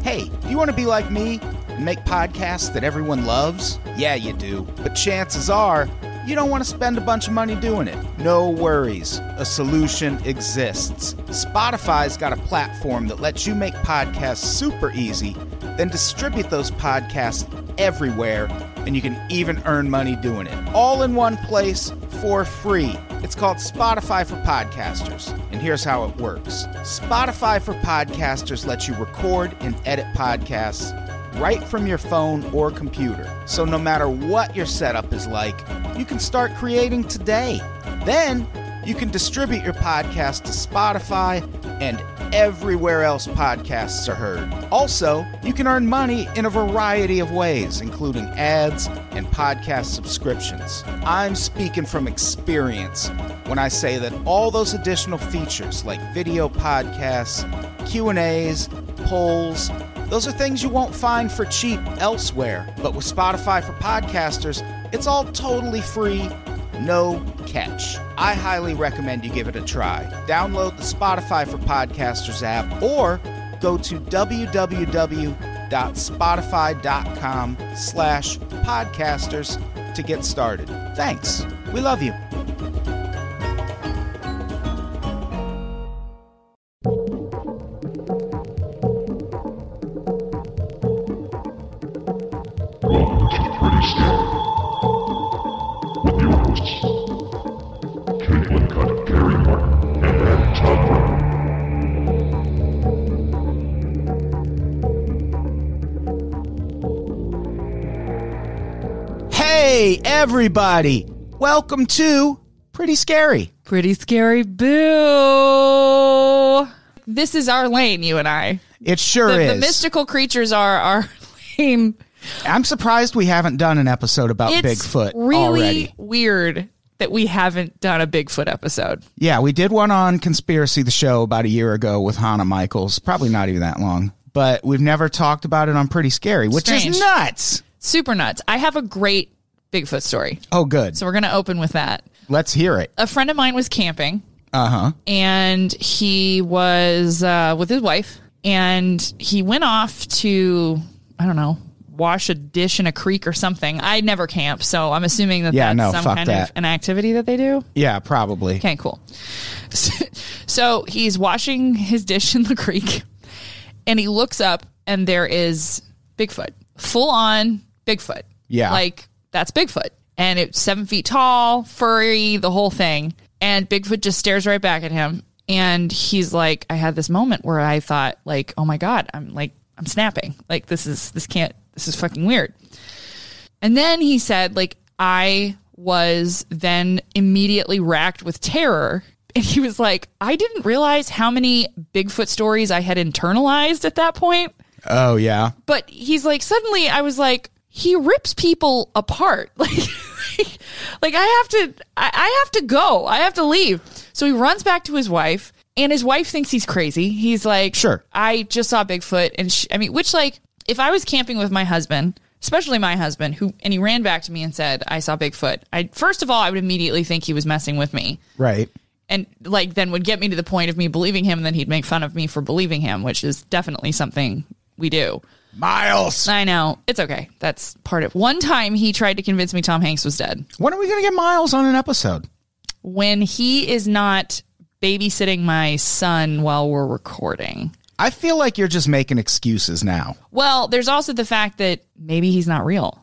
Hey, do you want to be like me and make podcasts that everyone loves? Yeah, you do. But chances are, you don't want to spend a bunch of money doing it. No worries. A solution exists. Spotify's got a platform that lets you make podcasts super easy, then distribute those podcasts everywhere, and you can even earn money doing it. All in one place for free. It's called Spotify for Podcasters, and here's how it works. Spotify for Podcasters lets you record and edit podcasts right from your phone or computer. So no matter what your setup is like, you can start creating today. Then you can distribute your podcast to Spotify and everywhere else podcasts are heard. Also, you can earn money in a variety of ways, including ads and podcast subscriptions. I'm speaking from experience when I say that all those additional features like video podcasts, Q&As, polls, those are things you won't find for cheap elsewhere. But with Spotify for Podcasters, it's all totally free, no catch. I highly recommend you give it a try. Download the Spotify for Podcasters app or go to www.spotify.com/podcasters to get started. Thanks. We love you. Welcome to Pretty Scary with your hosts, Caitlin Cutt, Gary Martin, and Todd Brown. Hey, everybody. Welcome to Pretty Scary. Pretty Scary Boo. This is our lane, you and I. It sure is. The mystical creatures are our lane. I'm surprised we haven't done an episode about Bigfoot already. It's really weird that we haven't done a Bigfoot episode. Yeah, we did one on Conspiracy the Show about a year ago with Hannah Michaels. Probably not even that long. But we've never talked about it on Pretty Scary, which is nuts. Super nuts. I have a great Bigfoot story. Oh, good. So we're going to open with that. Let's hear it. A friend of mine was camping. Uh-huh. And he was with his wife. And he went off to, I don't know, wash a dish in a creek or something. I never camp, so I'm assuming that that's some kind of an activity that they do. Yeah, probably. Okay, cool. So he's washing his dish in the creek, and he looks up, and there is Bigfoot. Full on Bigfoot. Yeah. Like, that's Bigfoot. And it's 7 feet tall, furry, the whole thing. And Bigfoot just stares right back at him. And he's like, I had this moment where I thought, like, oh my God, I'm snapping. Like, this is fucking weird. And then he said, like, I was then immediately racked with terror. And he was like, I didn't realize how many Bigfoot stories I had internalized at that point. Oh, yeah. But he's like, suddenly I was like, he rips people apart. Like I have to go. I have to leave. So he runs back to his wife, and his wife thinks he's crazy. He's like, sure, I just saw Bigfoot. And which, like, if I was camping with my husband, especially my husband, and he ran back to me and said, I saw Bigfoot. First of all, I would immediately think he was messing with me. Right. And like, then would get me to the point of me believing him, and then he'd make fun of me for believing him, which is definitely something we do. Miles. I know. It's okay. That's part of it. One time he tried to convince me Tom Hanks was dead. When are we going to get Miles on an episode? When he is not babysitting my son while we're recording. I feel like you're just making excuses now. Well, there's also the fact that maybe he's not real.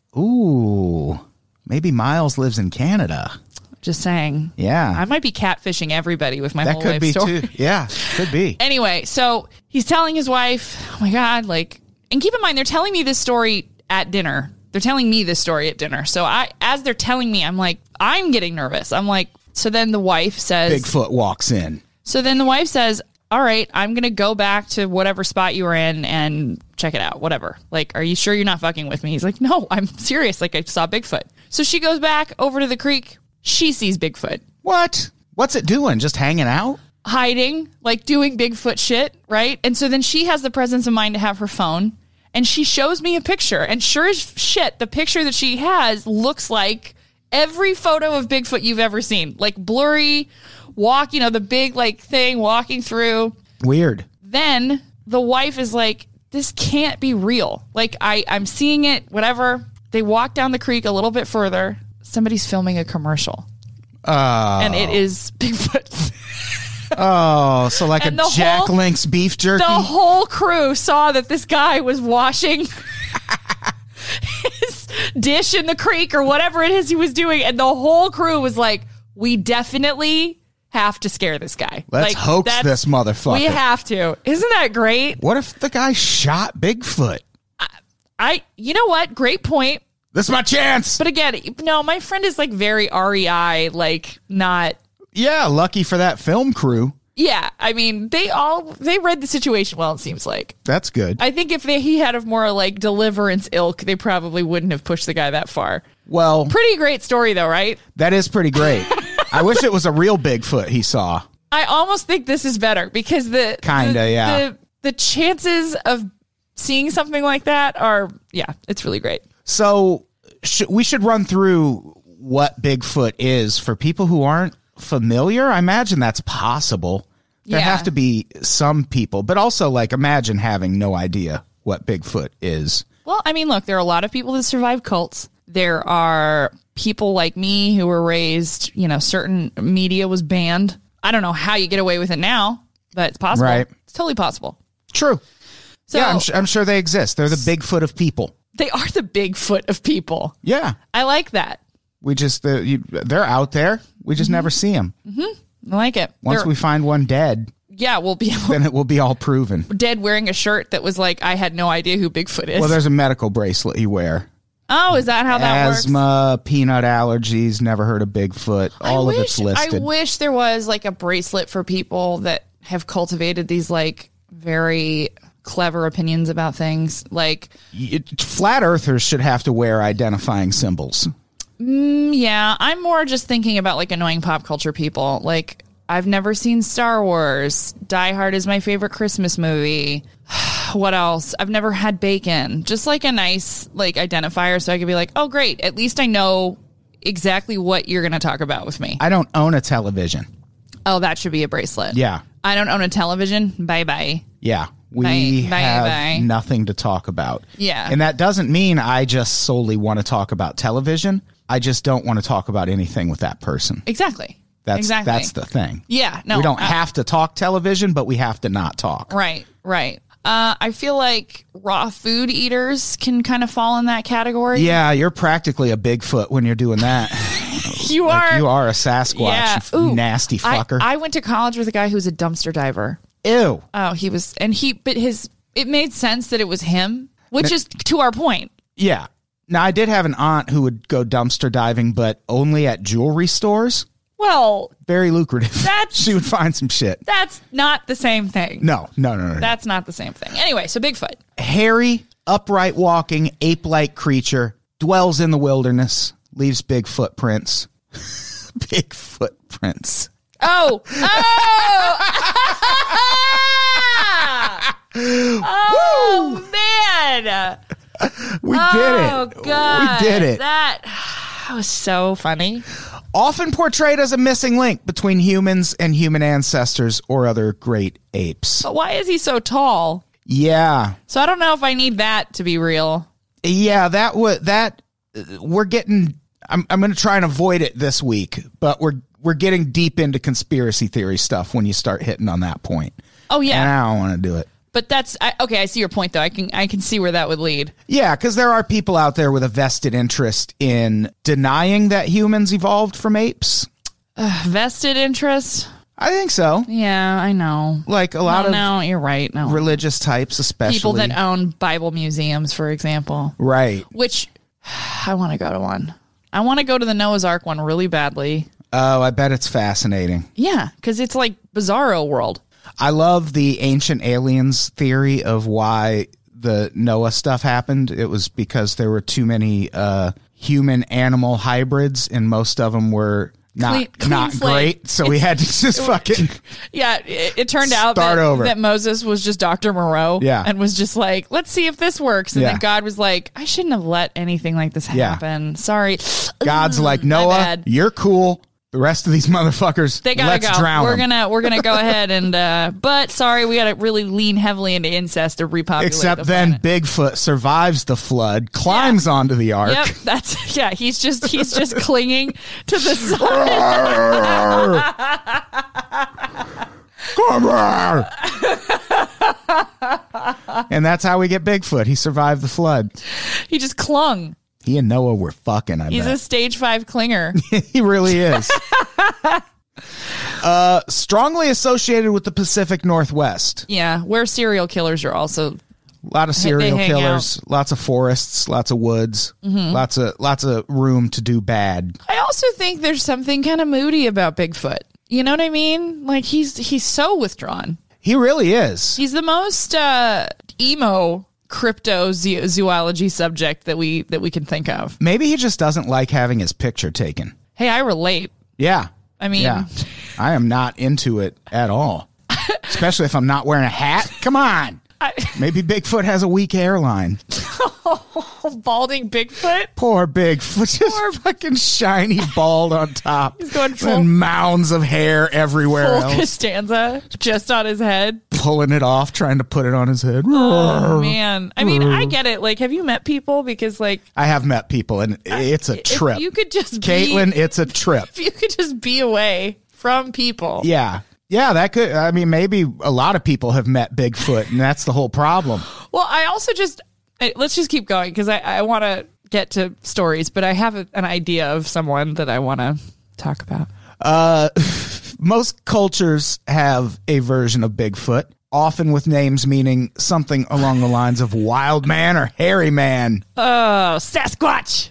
Ooh. Maybe Miles lives in Canada. Just saying. Yeah. I might be catfishing everybody with my whole life story. That could be too. Yeah, could be. Anyway, so he's telling his wife, oh my God, like, and keep in mind, they're telling me this story at dinner. They're telling me this story at dinner. So as they're telling me, I'm like, I'm getting nervous. I'm like, so then the wife says, Bigfoot walks in. So then the wife says, all right, I'm going to go back to whatever spot you were in and check it out. Whatever. Like, are you sure you're not fucking with me? He's like, no, I'm serious. Like, I saw Bigfoot. So she goes back over to the creek. She sees Bigfoot. What? What's it doing? Just hanging out? Hiding, like doing Bigfoot shit, right? And so then she has the presence of mind to have her phone, and she shows me a picture. And sure as shit, the picture that she has looks like every photo of Bigfoot you've ever seen. Like blurry, walk, the big like thing walking through. Weird. Then the wife is like, this can't be real. Like I'm seeing it, whatever. They walk down the creek a little bit further. Somebody's filming a commercial. And it is Bigfoot. Oh, so like And a the Jack whole- Link's beef jerky? The whole crew saw that this guy was washing his dish in the creek or whatever it is he was doing. And the whole crew was like, we definitely have to scare this guy. Let's Like, hoax that's- this motherfucker. We have to. Isn't that great? What if the guy shot Bigfoot? You know what? Great point. This is my chance. But again, no, my friend is like very REI, like not. Yeah, lucky for that film crew. Yeah, I mean, they read the situation well, it seems like. That's good. I think if he had a more like deliverance ilk, they probably wouldn't have pushed the guy that far. Well, Pretty great story though, right? that is pretty great. I wish it was a real Bigfoot he saw. I almost think this is better because the chances of seeing something like that are, yeah, it's really great. So we should run through what Bigfoot is for people who aren't familiar. I imagine that's possible. There Yeah. have to be some people, but also like imagine having no idea what Bigfoot is. Well, I mean, look, there are a lot of people that survive cults. There are people like me who were raised, certain media was banned. I don't know how you get away with it now, but it's possible. Right. It's totally possible. True. So Yeah, I'm sure they exist. They're the Bigfoot of people. they are the Bigfoot of people. Yeah. I like that. We just, they're out there. We just never see them. I like it. Once we find one dead, we'll be then it will be all proven. dead wearing a shirt that was like, I had no idea who Bigfoot is. Well, there's a medical bracelet you wear. Oh, is that how that works? Asthma, peanut allergies, never heard of Bigfoot. All of it's listed. I wish there was like a bracelet for people that have cultivated these like very clever opinions about things. Like, Flat earthers should have to wear identifying symbols. yeah, I'm more just thinking about like annoying pop culture people. Like, I've never seen Star Wars. Die Hard is my favorite Christmas movie. What else? I've never had bacon. Just like a nice like identifier so I could be like, oh, great. At least I know exactly what you're going to talk about with me. I don't own a television. Oh, that should be a bracelet. Yeah. I don't own a television. Bye-bye. Yeah. We Bye, have bye. nothing to talk about. Yeah. And that doesn't mean I just solely want to talk about television. I just don't want to talk about anything with that person. Exactly. That's the thing. Yeah. No, we don't have to talk television, but we have to not talk. Right. I feel like raw food eaters can kind of fall in that category. Yeah, you're practically a Bigfoot when you're doing that. You are. You are a Sasquatch, Yeah. you Ooh, nasty fucker. I went to college with a guy who was a dumpster diver. Ew. Oh, it made sense that it was him, which is to our point. Yeah. Now, I did have an aunt who would go dumpster diving, but only at jewelry stores. Well, Very lucrative. That's- She would find some shit. that's not the same thing. No. That's not the same thing. Anyway, so Bigfoot. Hairy, upright walking, ape-like creature, dwells in the wilderness, leaves big footprints. Big footprints. Oh. Oh, man. We did it. Oh, God. We did it. That was so funny. Often portrayed as a missing link between humans and human ancestors or other great apes. But why is he so tall? Yeah. So I don't know if I need that to be real. Yeah, we're getting I'm going to try and avoid it this week, but we're getting deep into conspiracy theory stuff when you start hitting on that point. Oh, yeah. And I don't want to do it. But that's okay. I see your point, though. I can see where that would lead. Yeah, because there are people out there with a vested interest in denying that humans evolved from apes. Vested interest. I think so. Yeah, I know. Like a lot of No, you're right. No, religious types, especially people that own Bible museums, for example. right. Which I want to go to one. I want to go to the Noah's Ark one really badly. Oh, I bet it's fascinating. Yeah, because it's like Bizarro World. I love the ancient aliens theory of why the Noah stuff happened. It was because there were too many human animal hybrids, and most of them were not Clean slate. great. So we had to just fucking Yeah, it turned out Start over. that Moses was just Dr. Moreau. Yeah. And was just like, let's see if this works. And Yeah. then God was like, I shouldn't have let anything like this Yeah. happen. Sorry. God's like, My Noah, bad. you're cool. The rest of these motherfuckers, They gotta let's go. drown We're them. gonna go ahead and but sorry, we gotta really lean heavily into incest to repopulate. Except the then planet. Bigfoot survives the flood, climbs onto the ark. Yep, that's he's just clinging to the side. Come here. And that's how we get Bigfoot. He survived the flood. He just clung. He and Noah were fucking, I He's bet. a stage 5 clinger. He really is. Strongly associated with the Pacific Northwest. Yeah, where serial killers are also. A lot of serial hang killers, lots of forests, lots of woods, lots of room to do bad. I also think there's something kind of moody about Bigfoot. You know what I mean? Like he's so withdrawn. He really is. He's the most emo cryptozoology subject that we can think of. Maybe he just doesn't like having his picture taken. Hey, I relate. Yeah. I mean, yeah. I am not into it at all. Especially if I'm not wearing a hat. Come on. Maybe Bigfoot has a weak hairline. balding Bigfoot. Poor Bigfoot. Just fucking shiny bald on top. He's going full- and mounds of hair everywhere Full else. Costanza just on his head. Pulling it off, trying to put it on his head. Oh, man. I mean, I get it. Like, have you met people? Because, like, I have met people, and it's a trip. if you could just Caitlin, it's a trip. if you could just be away from people. Yeah. Yeah, that could, I mean, maybe a lot of people have met Bigfoot, and that's the whole problem. Well, I also let's just keep going because I want to get to stories, but I have an idea of someone that I want to talk about. Most cultures have a version of Bigfoot, often with names meaning something along the lines of wild man or hairy man. Oh, Sasquatch.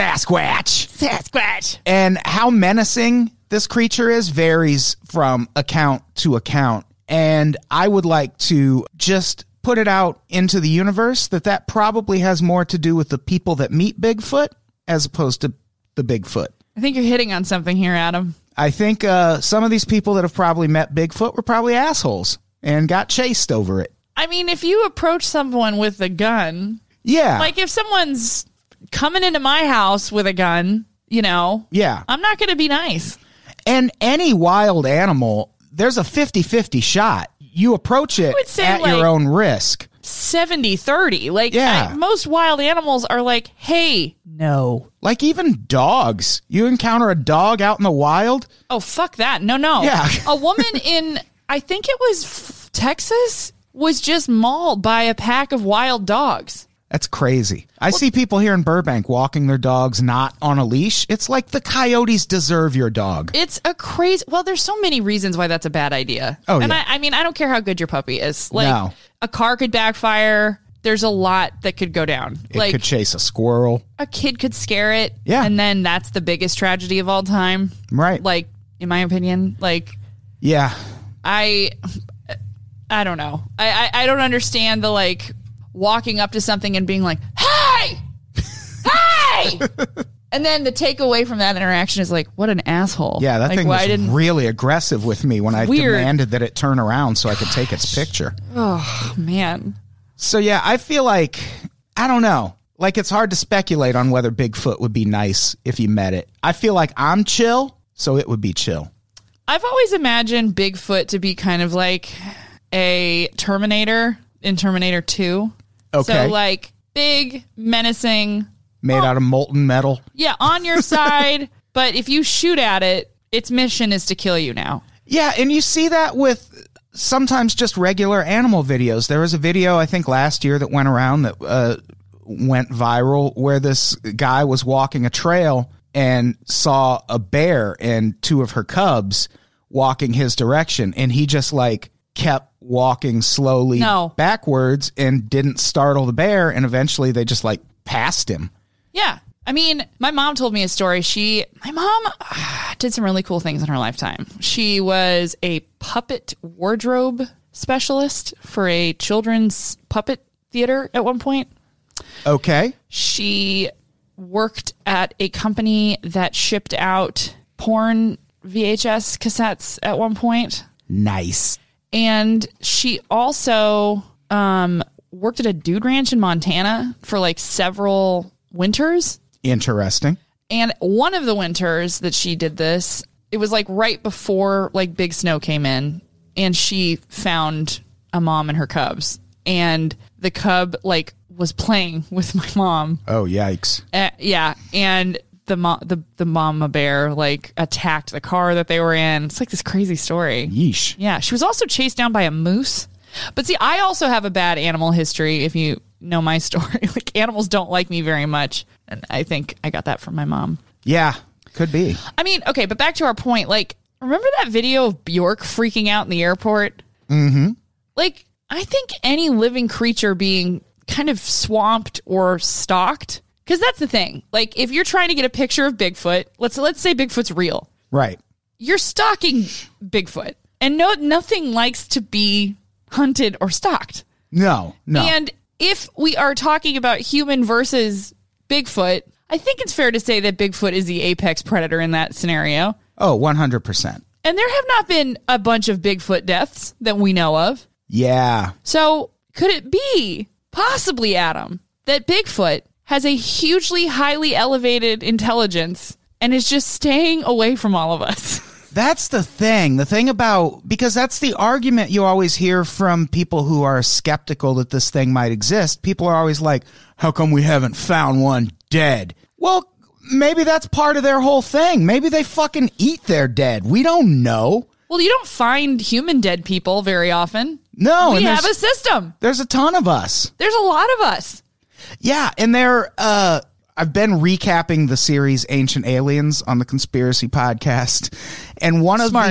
Sasquatch. And how menacing this creature is varies from account to account. And I would like to just put it out into the universe that probably has more to do with the people that meet Bigfoot as opposed to the Bigfoot. I think you're hitting on something here, Adam. I think some of these people that have probably met Bigfoot were probably assholes and got chased over it. I mean, if you approach someone with a gun, Yeah. like if someone's coming into my house with a gun, you know, Yeah. I'm not going to be nice. And any wild animal, there's a 50-50 shot. You approach it would say, at like, your own risk. 70-30. Like, Yeah. most wild animals are like, hey, no. Like even dogs. You encounter a dog out in the wild. Oh, fuck that. No. Yeah. A woman in, I think it was Texas, was just mauled by a pack of wild dogs. That's crazy. I see people here in Burbank walking their dogs not on a leash. It's like the coyotes deserve your dog. It's a crazy, well, there's so many reasons why that's a bad idea. Oh, and yeah. I mean, I don't care how good your puppy is. Like, No. a car could backfire. There's a lot that could go down. It Like, could chase a squirrel. a kid could scare it. Yeah. And then that's the biggest tragedy of all time. Right. Like, in my opinion, like, Yeah. I don't know. I don't understand the, like, walking up to something and being like, hey, and then the takeaway from that interaction is like, what an asshole. Yeah, that like, thing why was didn't really aggressive with me when I Weird. demanded that it turn around so I could take its picture. Oh man. So yeah, I feel like, I don't know. Like it's hard to speculate on whether Bigfoot would be nice if you met it. I feel like I'm chill, so it would be chill. I've always imagined Bigfoot to be kind of like a Terminator in Terminator 2. Okay. So like big, menacing, Made out of molten metal. yeah, on your side, but if you shoot at it, its mission is to kill you now. Yeah, and you see that with sometimes just regular animal videos. There was a video, I think, last year that went around that went viral where this guy was walking a trail and saw a bear and two of her cubs walking his direction. And he just like kept walking slowly backwards and didn't startle the bear. And eventually they just like passed him. Yeah. I mean, my mom told me a story. My mom did some really cool things in her lifetime. She was a puppet wardrobe specialist for a children's puppet theater at one point. Okay. She worked at a company that shipped out porn VHS cassettes at one point. Nice. And she also worked at a dude ranch in Montana for like several winters. Interesting. And one of the winters that she did this, it was like right before like Big Snow came in, and she found a mom and her cubs, and the cub like was playing with my mom. Oh, yikes. Yeah, and the mama bear like attacked the car that they were in. It's like this crazy story. Yeesh. Yeah, she was also chased down by a moose. But see, I also have a bad animal history, if you know my story. Like, animals don't like me very much, and I think I got that from my mom. Yeah, could be. I mean, okay, but back to our point. Like, remember that video of Bjork freaking out in the airport? Mm-hmm. Like, I think any living creature being kind of swamped or stalked, because that's the thing. Like, if you're trying to get a picture of Bigfoot, let's say Bigfoot's real. Right. You're stalking Bigfoot, and nothing likes to be hunted or stalked. No. And if we are talking about human versus Bigfoot, I think it's fair to say that Bigfoot is the apex predator in that scenario. Oh, 100%. And there have not been a bunch of Bigfoot deaths that we know of. Yeah. So could it be possibly, Adam, that Bigfoot has a hugely highly elevated intelligence and is just staying away from all of us? That's the thing. The thing about, because that's the argument you always hear from people who are skeptical that this thing might exist. People are always like, how come we haven't found one dead? Well, maybe that's part of their whole thing. Maybe they fucking eat their dead. We don't know. Well, you don't find human dead people very often. No. We have a system. There's a ton of us. There's a lot of us. Yeah. And I've been recapping the series Ancient Aliens on the Conspiracy Podcast, and one of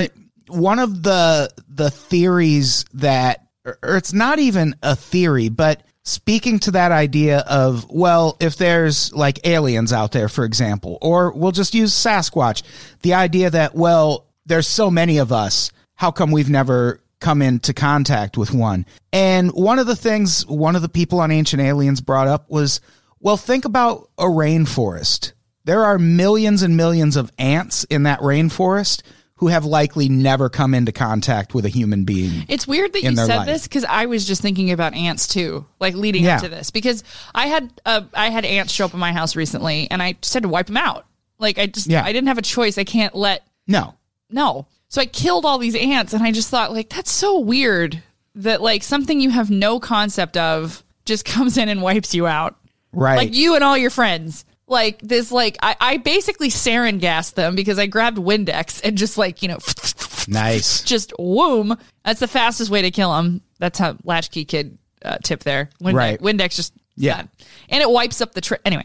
the theories that, or it's not even a theory, but speaking to that idea of, well, if there's like aliens out there, for example, or we'll just use Sasquatch, the idea that, well, there's so many of us, how come we've never come into contact with one? And one of the things one of the people on Ancient Aliens brought up was, well, think about a rainforest. There are millions and millions of ants in that rainforest who have likely never come into contact with a human being. It's weird that you said this, because I was just thinking about ants too, like leading up to this, because I had ants show up in my house recently, and I just had to wipe them out. Like I didn't have a choice. I can't let no. So I killed all these ants, and I just thought, like, that's so weird that like something you have no concept of just comes in and wipes you out. Right. Like you and all your friends. Like this, like I basically sarin gassed them because I grabbed Windex and just like, nice. Just whoom. That's the fastest way to kill them. That's how Latchkey Kid tip there. Windex just done. And it wipes up the anyway.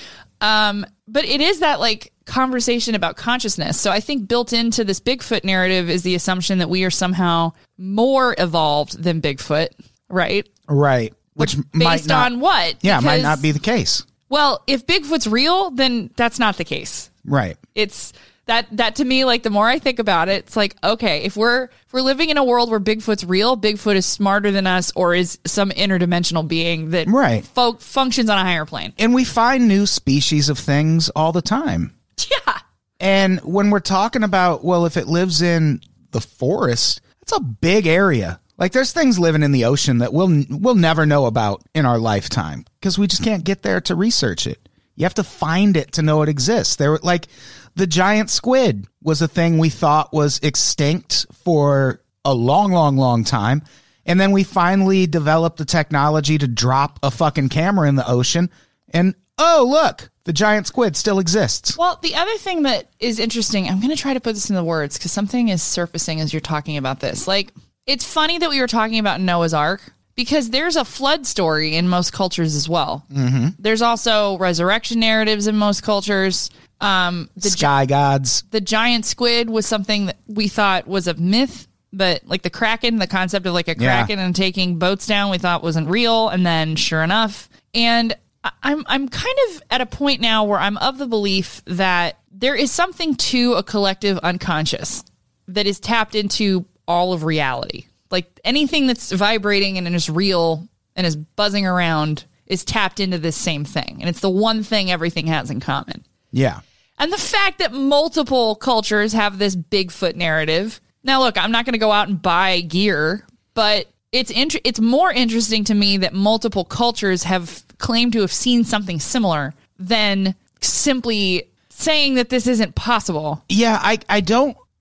But it is that like conversation about consciousness. So I think built into this Bigfoot narrative is the assumption that we are somehow more evolved than Bigfoot, right? Right. Which based on what? Yeah, might not be the case. Well, if Bigfoot's real, then that's not the case. Right. It's that to me, like the more I think about it, it's like, okay, if we're living in a world where Bigfoot's real, Bigfoot is smarter than us, or is some interdimensional being that functions on a higher plane. And we find new species of things all the time. Yeah. And when we're talking about, well, if it lives in the forest, it's a big area. Like there's things living in the ocean that we'll never know about in our lifetime because we just can't get there to research it. You have to find it to know it exists. There, like the giant squid was a thing we thought was extinct for a long, long, long time. And then we finally developed the technology to drop a fucking camera in the ocean and, oh, look, the giant squid still exists. Well, the other thing that is interesting, I'm going to try to put this into words because something is surfacing as you're talking about this. Like, it's funny that we were talking about Noah's Ark because there's a flood story in most cultures as well. Mm-hmm. There's also resurrection narratives in most cultures. The sky gods. The giant squid was something that we thought was a myth, but like the Kraken, the concept of like a Kraken and taking boats down, we thought wasn't real. And then sure enough. And I'm kind of at a point now where I'm of the belief that there is something to a collective unconscious that is tapped into all of reality. Like anything that's vibrating and is real and is buzzing around is tapped into this same thing. And it's the one thing everything has in common. Yeah. And the fact that multiple cultures have this Bigfoot narrative. Now, look, I'm not going to go out and buy gear, but it's more interesting to me that multiple cultures have claimed to have seen something similar than simply saying that this isn't possible. Yeah, I don't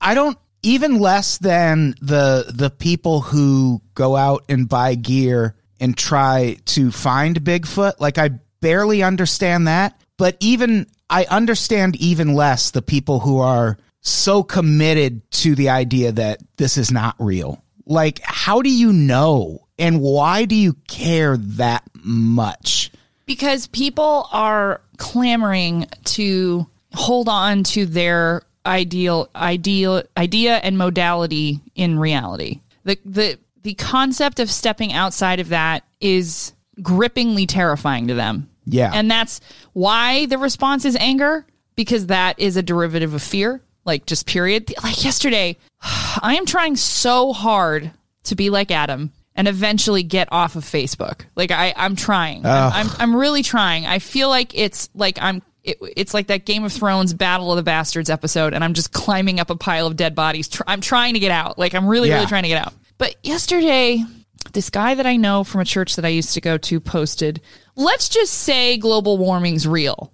I don't, even less than the people who go out and buy gear and try to find Bigfoot. Like, I barely understand that. But I understand even less the people who are so committed to the idea that this is not real. Like, how do you know? And why do you care that much? Because people are clamoring to hold on to their idea and modality in reality. The concept of stepping outside of that is grippingly terrifying to them. Yeah. And that's why the response is anger, because that is a derivative of fear, like, just period. Like yesterday, I am trying so hard to be like Adam and eventually get off of Facebook. Like, I'm trying. I'm really trying. I feel like it's like it's like that Game of Thrones Battle of the Bastards episode, and I'm just climbing up a pile of dead bodies. I'm trying to get out. Like, I'm really trying to get out. But yesterday, this guy that I know from a church that I used to go to posted, let's just say global warming's real.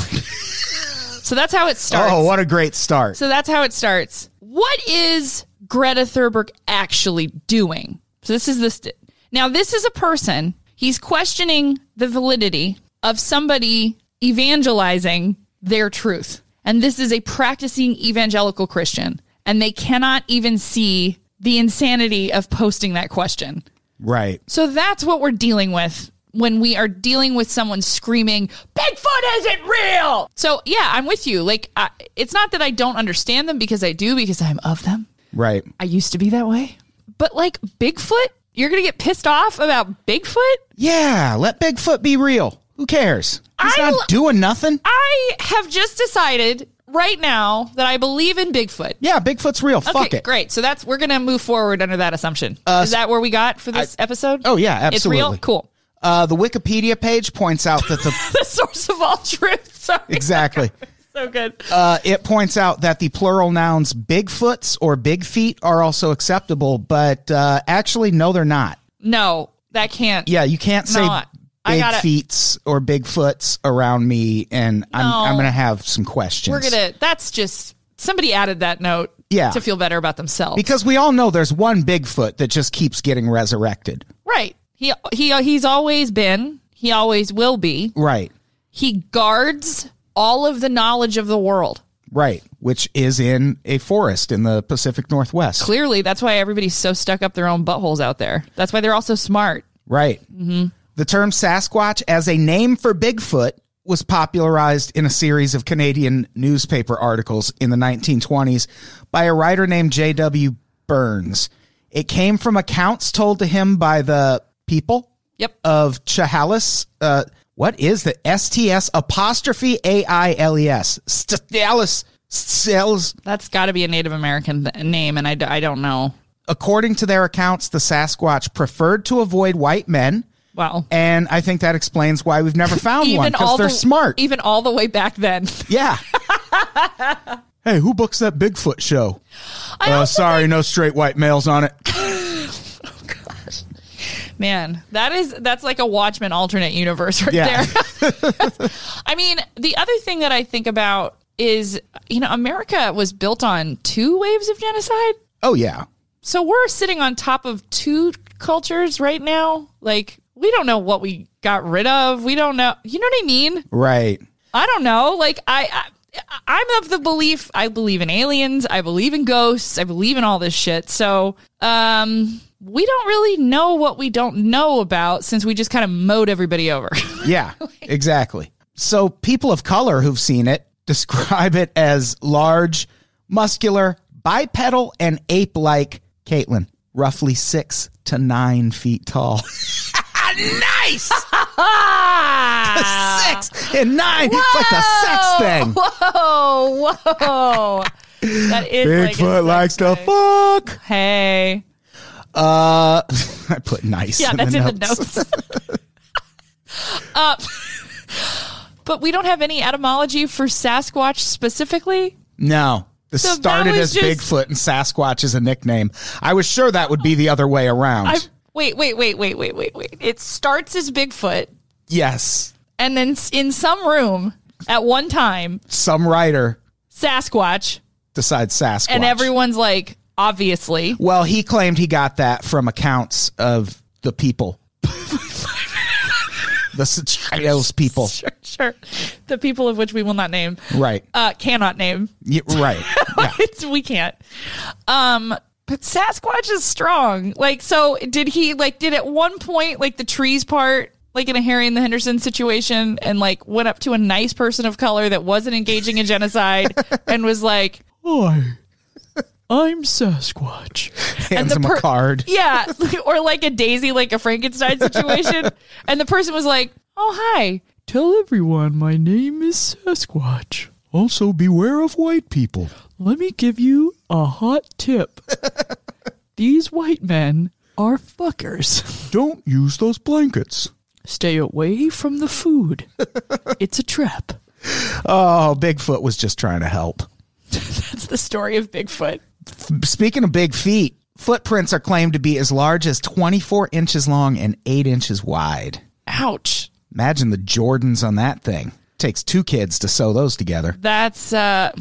So that's how it starts. Oh, what a great start. So that's how it starts. What is Greta Thunberg actually doing? So this is now this is a person, he's questioning the validity of somebody evangelizing their truth. And this is a practicing evangelical Christian. And they cannot even see the insanity of posting that question. Right. So that's what we're dealing with when we are dealing with someone screaming, Bigfoot isn't real. So yeah, I'm with you. Like, it's not that I don't understand them, because I do, because I'm of them. Right. I used to be that way. But like, Bigfoot, you're going to get pissed off about Bigfoot? Yeah, let Bigfoot be real. Who cares? He's not doing nothing. I have just decided right now that I believe in Bigfoot. Yeah, Bigfoot's real. Okay, Fuck it. Great. So we're going to move forward under that assumption. Is that where we got for this episode? Oh, yeah, absolutely. It's real? Cool. The Wikipedia page points out that the source of all truth. Sorry. Exactly. So good. It points out that the plural nouns Bigfoots or Big Feet are also acceptable, but actually, no, they're not. No, that can't. Yeah, you can't say Big Feets or Bigfoots around me, and I'm going to have some questions. That's just, somebody added that note to feel better about themselves. Because we all know there's one Bigfoot that just keeps getting resurrected. Right. He's always been. He always will be. Right. He guards all of the knowledge of the world. Right. Which is in a forest in the Pacific Northwest. Clearly, that's why everybody's so stuck up their own buttholes out there. That's why they're all so smart. Right. Mm-hmm. The term Sasquatch as a name for Bigfoot was popularized in a series of Canadian newspaper articles in the 1920s by a writer named J.W. Burns. It came from accounts told to him by the people of Chehalis. What is the STS apostrophe AILES? Stelis. That's got to be a Native American name, and I don't know. According to their accounts, the Sasquatch preferred to avoid white men. Wow. And I think that explains why we've never found one, because they're smart. Even all the way back then. Yeah. Hey, who books that Bigfoot show? Sorry, no straight white males on it. Man, that's like a Watchmen alternate universe right there. I mean, the other thing that I think about is, America was built on 2 waves of genocide. Oh, yeah. So we're sitting on top of 2 cultures right now. Like, we don't know what we got rid of. We don't know. You know what I mean? Right. I don't know. Like, I'm of the belief, I believe in aliens. I believe in ghosts. I believe in all this shit. So, we don't really know what we don't know about, since we just kind of mowed everybody over. Yeah, exactly. So people of color who've seen it describe it as large, muscular, bipedal, and ape-like. Caitlin, roughly 6 to 9 feet tall. Nice! 6 and 9. Whoa! It's like a sex thing. Whoa. That is Bigfoot likes to fuck. Hey. I put nice. Yeah, that's in the notes. But we don't have any etymology for Sasquatch specifically. No. This started as Bigfoot, and Sasquatch is a nickname. I was sure that would be the other way around. Wait. It starts as Bigfoot. Yes. And then in some room at one time, some writer Sasquatch besides Sasquatch. And everyone's like, obviously. Well, he claimed he got that from accounts of the people. Those people. Sure. The people of which we will not name. Right. Cannot name. Yeah, right. Yeah. We can't. But Sasquatch is strong. Like, so did he, like, did at one point, like, the trees part, like in a Harry and the Henderson situation, and, like, went up to a nice person of color that wasn't engaging in genocide and was like, "Hi, I'm Sasquatch." Hands him a card. Yeah. Or like a Daisy, like a Frankenstein situation. And the person was like, "Oh, hi. Tell everyone my name is Sasquatch. Also, beware of white people. Let me give you a hot tip. These white men are fuckers. Don't use those blankets. Stay away from the food. It's a trap." Oh, Bigfoot was just trying to help. That's the story of Bigfoot. Speaking of big feet, footprints are claimed to be as large as 24 inches long and 8 inches wide. Ouch. Imagine the Jordans on that thing. Takes 2 kids to sew those together. That's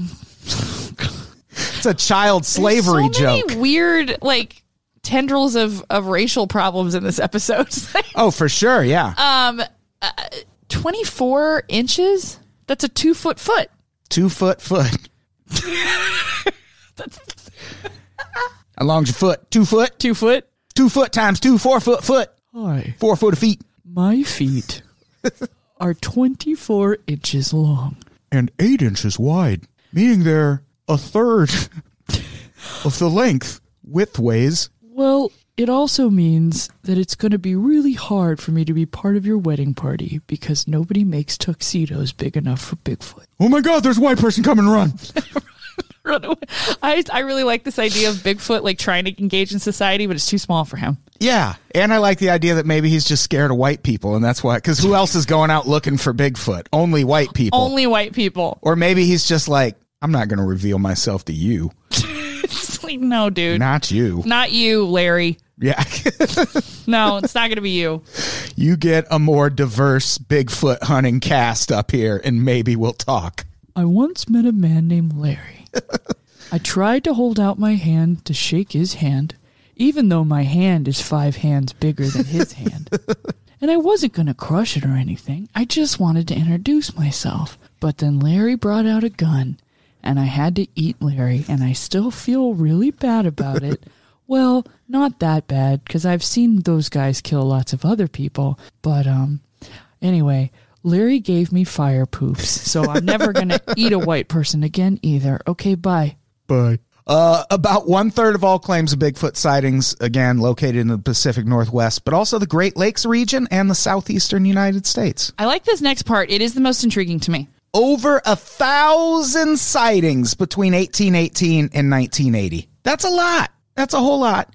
It's a child slavery joke. Many weird, like, tendrils of racial problems in this episode. Oh, for sure, yeah. 24 inches? That's a 2-foot foot. 2 foot. How long's your foot? 2 foot? 2 foot? 2 foot times 2, 4 foot. Hi. 4 foot of feet. My feet are 24 inches long. And 8 inches wide, meaning they're a third of the length widthways. Well, it also means that it's going to be really hard for me to be part of your wedding party because nobody makes tuxedos big enough for Bigfoot. Oh my God, there's a white person coming, run. Run away. I really like this idea of Bigfoot, like, trying to engage in society, but it's too small for him. Yeah, and I like the idea that maybe he's just scared of white people, and that's why, because who else is going out looking for Bigfoot? Only white people. Only white people. Or maybe he's just like, I'm not going to reveal myself to you. It's like, no, dude. Not you. Not you, Larry. Yeah. No, it's not going to be you. You get a more diverse Bigfoot hunting cast up here, and maybe we'll talk. I once met a man named Larry. I tried to hold out my hand to shake his hand, even though my hand is 5 hands bigger than his hand. And I wasn't going to crush it or anything. I just wanted to introduce myself. But then Larry brought out a gun, and I had to eat Larry, and I still feel really bad about it. Well, not that bad, because I've seen those guys kill lots of other people. But, anyway, Larry gave me fire poops, so I'm never going to eat a white person again either. Okay, bye. Bye. About 1/3 of all claims of Bigfoot sightings, again, located in the Pacific Northwest, but also the Great Lakes region and the southeastern United States. I like this next part. It is the most intriguing to me. Over 1,000 sightings between 1818 and 1980. That's a lot. That's a whole lot.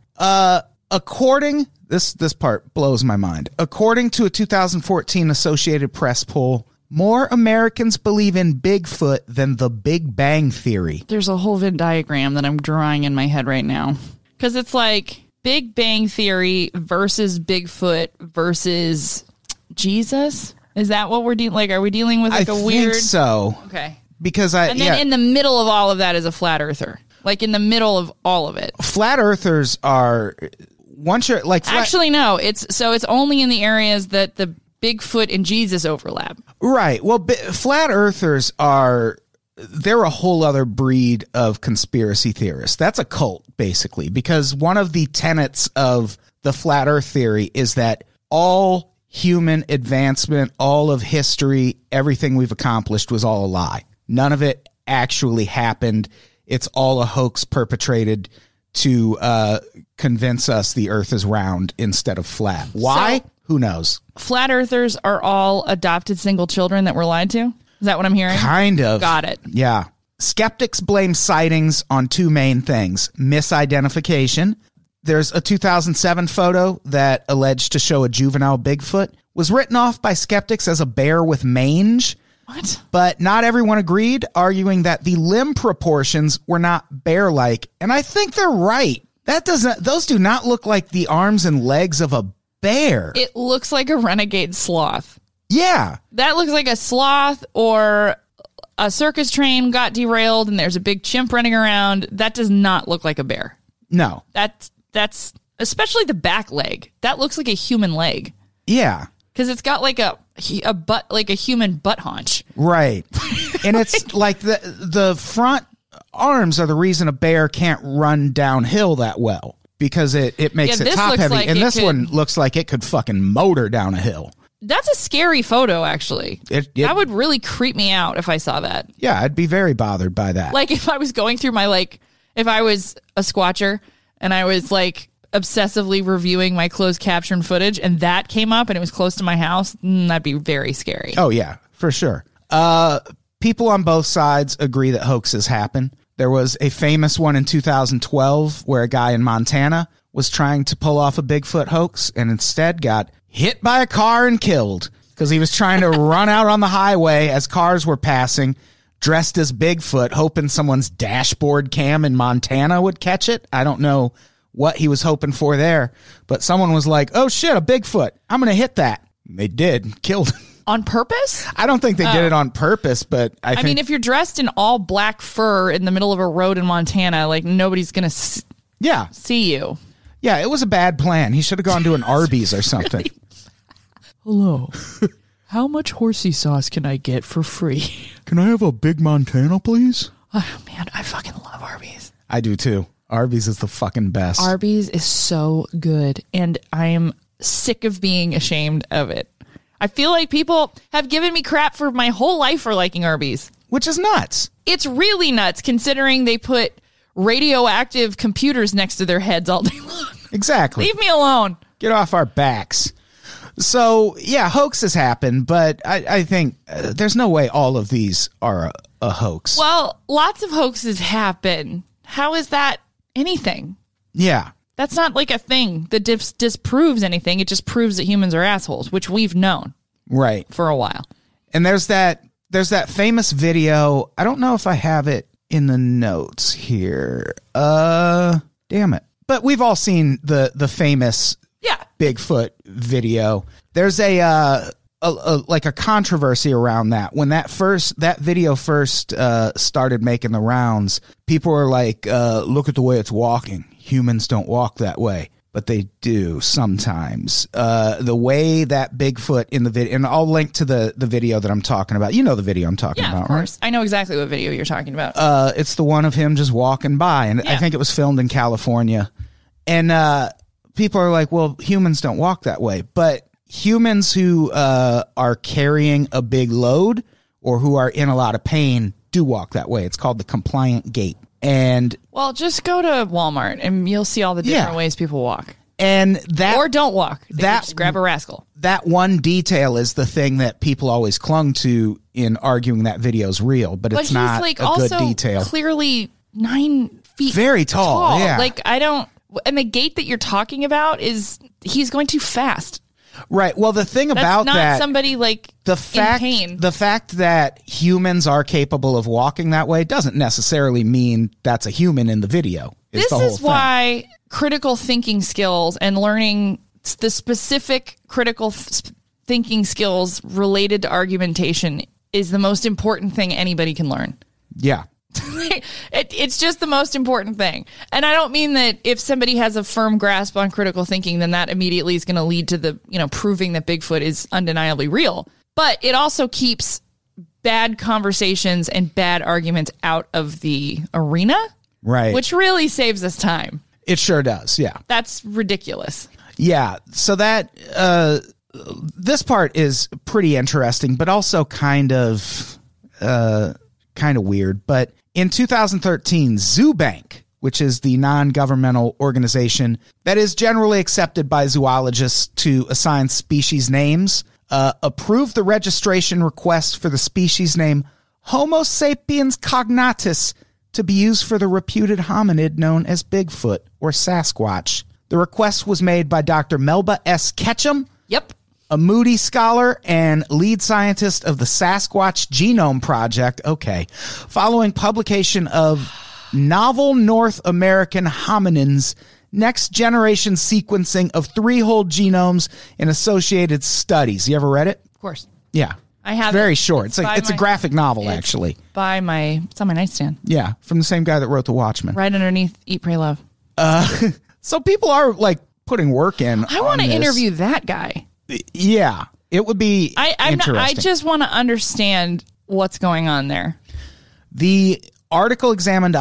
This part blows my mind. According to a 2014 Associated Press poll, more Americans believe in Bigfoot than the Big Bang Theory. There's a whole Venn diagram that I'm drawing in my head right now. Because it's like Big Bang Theory versus Bigfoot versus Jesus. Is that what we're dealing? Like, are we dealing with like a weird? I think so. Okay. Because and then in the middle of all of that is a flat earther. Like in the middle of all of it. Flat earthers are once you're like actually no. It's only in the areas that the Bigfoot and Jesus overlap. Right. Well, flat earthers they're a whole other breed of conspiracy theorists. That's a cult, basically, because one of the tenets of the flat earth theory is that all human advancement, all of history, everything we've accomplished was all a lie. None of it actually happened. It's all a hoax perpetrated to convince us the earth is round instead of flat. Why? So, who knows? Flat earthers are all adopted single children that were lied to? Is that what I'm hearing? Kind of. Got it. Yeah. Skeptics blame sightings on 2 main things. Misidentification. There's a 2007 photo that alleged to show a juvenile Bigfoot. Was written off by skeptics as a bear with mange. What? But not everyone agreed, arguing that the limb proportions were not bear-like. And I think they're right. Those do not look like the arms and legs of a bear. It looks like a renegade sloth. Yeah. That looks like a sloth or a circus train got derailed and there's a big chimp running around, that does not look like a bear. No. That's especially the back leg. That looks like a human leg. Yeah. Because it's got like a butt, like a human butt haunch. Right. And it's like the front arms are the reason a bear can't run downhill that well, because it makes it top heavy. Like and this one looks like it could fucking motor down a hill. That's a scary photo, actually. That would really creep me out if I saw that. Yeah, I'd be very bothered by that. Like if I was going through my, if I was a Squatcher and I was obsessively reviewing my closed caption footage and that came up and it was close to my house, that'd be very scary. Oh, yeah, for sure. People on both sides agree that hoaxes happen. There was a famous one in 2012 where a guy in Montana was trying to pull off a Bigfoot hoax and instead got hit by a car and killed because he was trying to run out on the highway as cars were passing, dressed as Bigfoot, hoping someone's dashboard cam in Montana would catch it. I don't know what he was hoping for there, but someone was like, oh shit, a Bigfoot. I'm going to hit that. And they did. Killed him. On purpose? I don't think they did it on purpose, but I mean, if you're dressed in all black fur in the middle of a road in Montana, nobody's going to see you. Yeah, it was a bad plan. He should have gone to an Arby's or something. Really? Hello. How much horsey sauce can I get for free? Can I have a Big Montana, please? Oh, man, I fucking love Arby's. I do, too. Arby's is the fucking best. Arby's is so good, and I am sick of being ashamed of it. I feel like people have given me crap for my whole life for liking Arby's. Which is nuts. It's really nuts, considering they put radioactive computers next to their heads all day long. Exactly. Leave me alone. Get off our backs. So, yeah, hoaxes happen, but I think there's no way all of these are a hoax. Well, lots of hoaxes happen. How is that anything? Yeah. That's not like a thing that disproves anything. It just proves that humans are assholes, which we've known right for a while. And there's that famous video. I don't know if I have it in the notes here. Damn it. But we've all seen the famous Bigfoot video. There's a controversy around that. When that video first started making the rounds, people were like, look at the way it's walking. Humans don't walk that way, but they do sometimes. The way that Bigfoot in the video, and I'll link to the video that I'm talking about. You know the video I'm talking about, of course. Right? I know exactly what video you're talking about. It's the one of him just walking by, and I think it was filmed in California. And people are like, well, humans don't walk that way. But humans who are carrying a big load or who are in a lot of pain do walk that way. It's called the compliant gait. And well, just go to Walmart and you'll see all the different ways people walk. And that or don't walk. Just grab a rascal. That one detail is the thing that people always clung to in arguing that video's real, but it's not a good detail. Clearly 9 feet very tall. Yeah. And the gait that you're talking about he's going too fast. Right. Well, the thing about not that, somebody in pain. The fact that humans are capable of walking that way doesn't necessarily mean that's a human in the video. This is why critical thinking skills and learning the specific critical thinking skills related to argumentation is the most important thing anybody can learn. Yeah. It's just the most important thing. And I don't mean that if somebody has a firm grasp on critical thinking, then that immediately is going to lead to the, proving that Bigfoot is undeniably real. But it also keeps bad conversations and bad arguments out of the arena. Right. Which really saves us time. It sure does. Yeah. That's ridiculous. Yeah. So that, this part is pretty interesting, but also kind of weird. But in 2013, ZooBank, which is the non-governmental organization that is generally accepted by zoologists to assign species names, approved the registration request for the species name Homo sapiens cognatus to be used for the reputed hominid known as Bigfoot or Sasquatch. The request was made by Dr. Melba S. Ketchum. Yep. A Moody scholar and lead scientist of the Sasquatch Genome Project. Okay. Following publication of Novel North American Hominins, Next Generation Sequencing of 3 whole genomes in Associated Studies. You ever read it? Of course. Yeah. I have very it. short. It's a graphic novel, actually. It's on my nightstand. Yeah, from the same guy that wrote The Watchmen. Right underneath Eat, Pray, Love. So people are like putting work in. I want to interview that guy. Yeah, it would be interesting. I just want to understand what's going on there. The article examined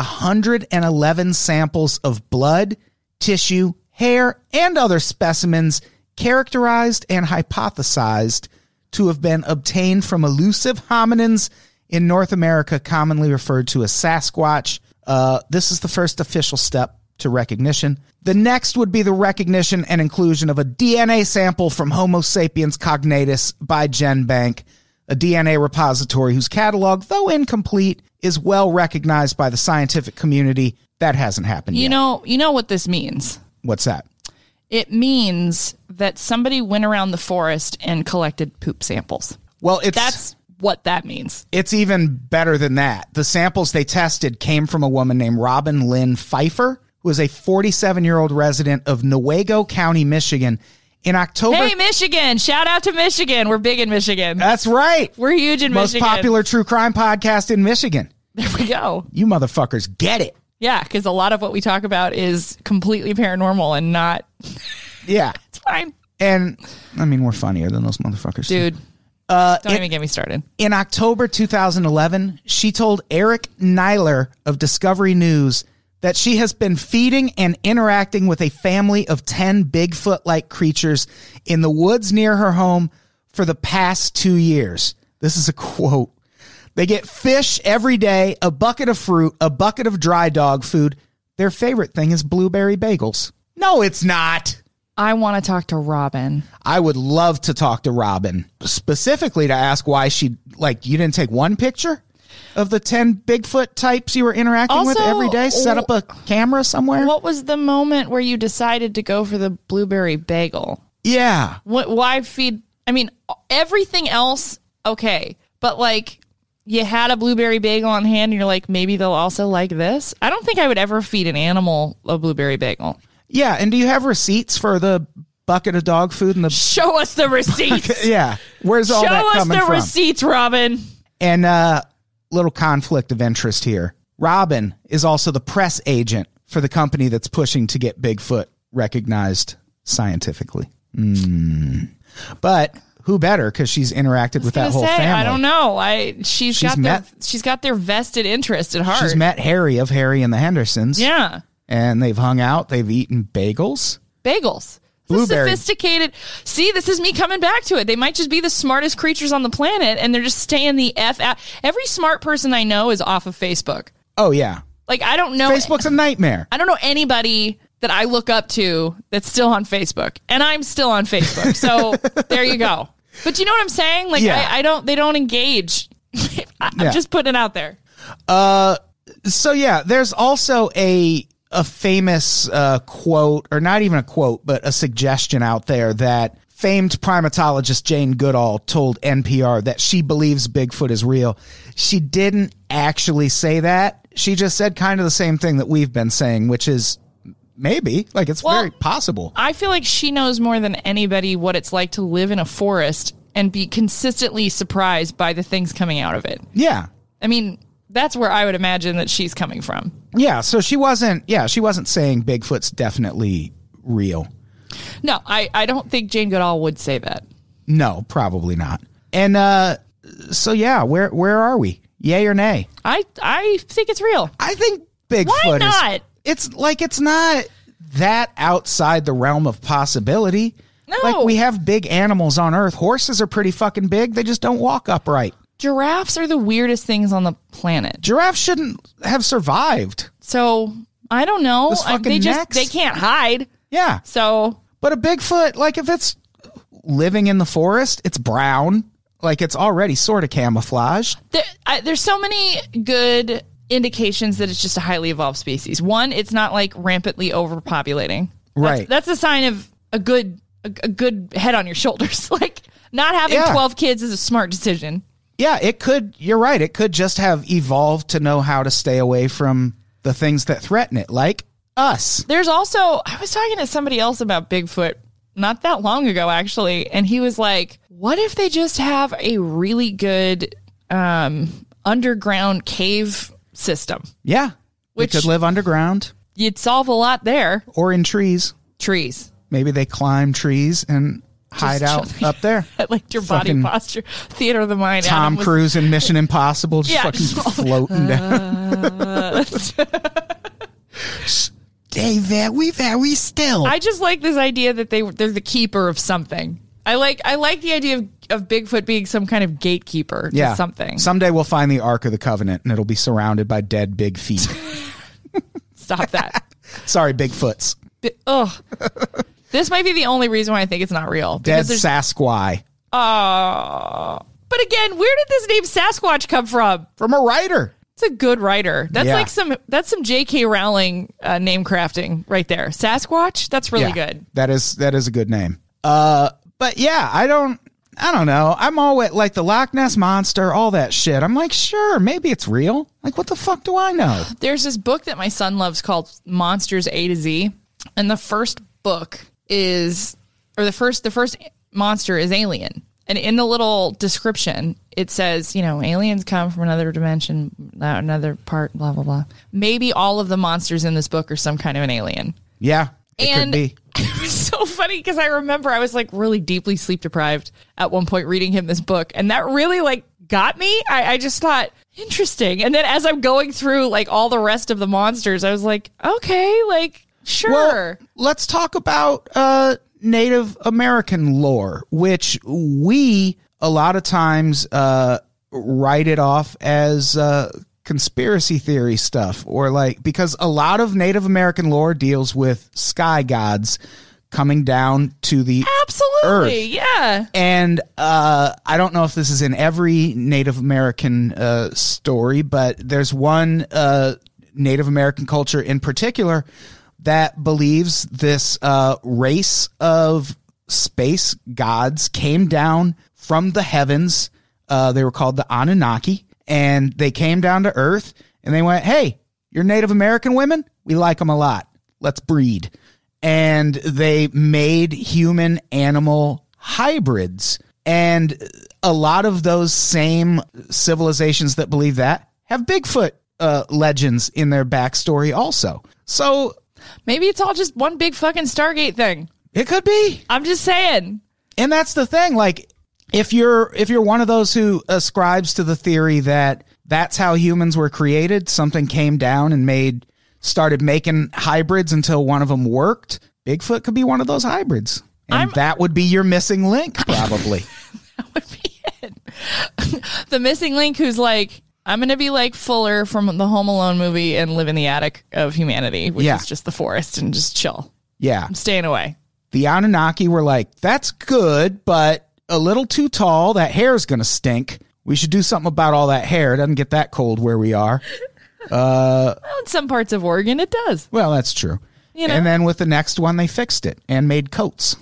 111 samples of blood, tissue, hair, and other specimens characterized and hypothesized to have been obtained from elusive hominins in North America, commonly referred to as Sasquatch. This is the first official step to recognition. The next would be the recognition and inclusion of a DNA sample from Homo sapiens cognatus by GenBank, a DNA repository whose catalog, though incomplete, is well recognized by the scientific community. That hasn't happened yet. You know what this means? What's that? It means that somebody went around the forest and collected poop samples. Well, that's what that means. It's even better than that. The samples they tested came from a woman named Robin Lynn Pfeiffer, who is a 47-year-old resident of Newaygo County, Michigan. In October... Hey, Michigan! Shout out to Michigan. We're big in Michigan. That's right. We're huge in Michigan. Most popular true crime podcast in Michigan. There we go. You motherfuckers get it. Yeah, because a lot of what we talk about is completely paranormal and not... Yeah. It's fine. And, I mean, we're funnier than those motherfuckers. Dude, don't even get me started. In October 2011, she told Eric Nyler of Discovery News that she has been feeding and interacting with a family of 10 Bigfoot-like creatures in the woods near her home for the past 2 years. This is a quote. They get fish every day, a bucket of fruit, a bucket of dry dog food. Their favorite thing is blueberry bagels. No, it's not. I want to talk to Robin. I would love to talk to Robin, specifically to ask why you didn't take one picture of the 10 Bigfoot types you were interacting with every day? Set up a camera somewhere? What was the moment where you decided to go for the blueberry bagel? Yeah. Why feed? I mean, everything else, okay. But like, you had a blueberry bagel on hand and you're like, maybe they'll also like this? I don't think I would ever feed an animal a blueberry bagel. Yeah, and do you have receipts for the bucket of dog food and the... Show us the receipts. Yeah. Where's all that coming from? Show us the receipts, Robin. And little conflict of interest here. Robin is also the press agent for the company that's pushing to get Bigfoot recognized scientifically. But who better? Because she's interacted with that whole family. I don't know. She's got their vested interest at heart. She's met Harry of Harry and the Hendersons. Yeah. And they've hung out. They've eaten bagels. Blueberry. Sophisticated. See, this is me coming back to it. They might just be the smartest creatures on the planet, and they're just staying the F out. Every smart person I know is off of Facebook. Oh, yeah. Like, I don't know. Facebook's a nightmare. I don't know anybody that I look up to that's still on Facebook, and I'm still on Facebook. So there you go. But you know what I'm saying? Like, yeah. They don't engage. I'm just putting it out there. So yeah, there's also a famous quote, or not even a quote, but a suggestion out there that famed primatologist Jane Goodall told NPR that she believes Bigfoot is real. She didn't actually say that. She just said kind of the same thing that we've been saying, which is maybe, like, it's very possible. I feel like she knows more than anybody what it's like to live in a forest and be consistently surprised by the things coming out of it. Yeah. I mean, that's where I would imagine that she's coming from. Yeah, so she wasn't saying Bigfoot's definitely real. No, I don't think Jane Goodall would say that. No, probably not. And so yeah, where are we? Yay or nay? I think it's real. I think Bigfoot Why not? It's not that outside the realm of possibility. No. Like, we have big animals on Earth. Horses are pretty fucking big. They just don't walk upright. Giraffes are the weirdest things on the planet. Giraffes shouldn't have survived. So, I don't know. They can't hide. Yeah. So, but a Bigfoot, like, if it's living in the forest, it's brown. Like, it's already sort of camouflaged. There's so many good indications that it's just a highly evolved species. One, it's not like rampantly overpopulating. Right. That's a sign of a good head on your shoulders. Like, not having 12 kids is a smart decision. Yeah, you're right. It could just have evolved to know how to stay away from the things that threaten it, like us. There's also, I was talking to somebody else about Bigfoot not that long ago, actually. And he was like, what if they just have a really good underground cave system? Yeah. Which they could live underground. You'd solve a lot there. Or in trees. Trees. Maybe they climb trees and hide out up there. I liked your body Fucking posture. Theater of the mind. Tom Cruise in Mission Impossible just fucking floating down. Stay very still. I just like this idea that they're the keeper of something. I like the idea of Bigfoot being some kind of gatekeeper to something. Someday we'll find the Ark of the Covenant and it'll be surrounded by dead big feet. Stop that. Sorry, Bigfoots. This might be the only reason why I think it's not real. Dead Sasquatch. But again, where did this name Sasquatch come from? From a writer. It's a good writer. That's like some J.K. Rowling name crafting right there. Sasquatch. That's really good. That is a good name. But yeah, I don't know. I'm always like the Loch Ness Monster, all that shit. I'm like, sure, maybe it's real. Like, what the fuck do I know? There's this book that my son loves called Monsters A to Z, and the first book the first monster is alien. And in the little description, it says, aliens come from another dimension, another part, blah, blah, blah. Maybe all of the monsters in this book are some kind of an alien. Yeah, it could be. It was so funny because I remember I was like really deeply sleep deprived at one point reading him this book. And that really like got me. I just thought, interesting. And then as I'm going through like all the rest of the monsters, I was like, okay, like, sure. Well, let's talk about Native American lore, which we a lot of times write it off as conspiracy theory stuff, or like, because a lot of Native American lore deals with sky gods coming down to the Absolutely, earth. Yeah. And I don't know if this is in every Native American story, but there's one Native American culture in particular that believes this race of space gods came down from the heavens. They were called the Anunnaki, and they came down to Earth, and they went, hey, you're Native American women? We like them a lot. Let's breed. And they made human-animal hybrids. And a lot of those same civilizations that believe that have Bigfoot legends in their backstory also. So maybe it's all just one big fucking Stargate thing. It could be. I'm just saying. And that's the thing. Like, if you're one of those who ascribes to the theory that that's how humans were created, something came down and started making hybrids until one of them worked, Bigfoot could be one of those hybrids. And that would be your missing link, probably. That would be it. The missing link who's like, I'm going to be like Fuller from the Home Alone movie and live in the attic of humanity, which is just the forest, and just chill. Yeah. I'm staying away. The Anunnaki were like, that's good, but a little too tall. That hair's going to stink. We should do something about all that hair. It doesn't get that cold where we are. Well, in some parts of Oregon, it does. Well, that's true. And then with the next one, they fixed it and made coats.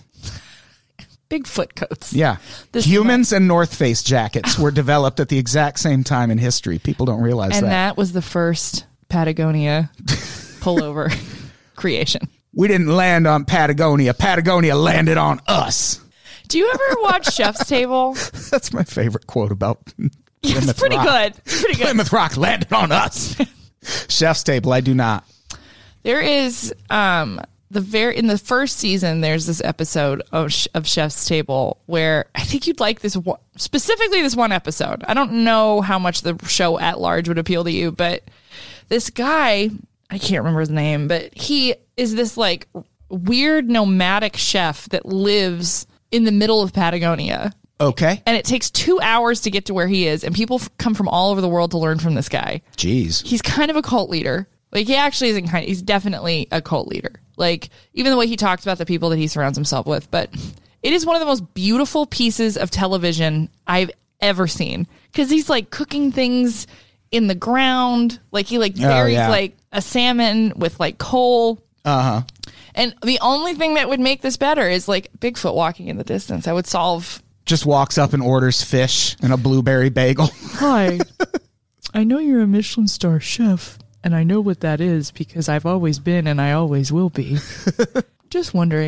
Bigfoot coats. Yeah. Humans and North Face jackets were developed at the exact same time in history. People don't realize that. And that was the first Patagonia pullover creation. We didn't land on Patagonia. Patagonia landed on us. Do you ever watch Chef's Table? That's my favorite quote about It's pretty good. It's pretty good. Plymouth Rock landed on us. Chef's Table, I do not. There is in the first season, there's this episode of Chef's Table where I think you'd like specifically this one episode. I don't know how much the show at large would appeal to you, but this guy, I can't remember his name, but he is this like weird nomadic chef that lives in the middle of Patagonia. Okay. And it takes 2 hours to get to where he is, and people come from all over the world to learn from this guy. Jeez. He's kind of a cult leader. Like, he actually isn't he's definitely a cult leader. Like, even the way he talks about the people that he surrounds himself with. But it is one of the most beautiful pieces of television I've ever seen. Because he's, like, cooking things in the ground. Like, he, like, buries, like, a salmon with, like, coal. Uh-huh. And the only thing that would make this better is, like, Bigfoot walking in the distance. I would solve... Just walks up and orders fish and a blueberry bagel. Hi. I know you're a Michelin star chef. And I know what that is because I've always been and I always will be. Just wondering,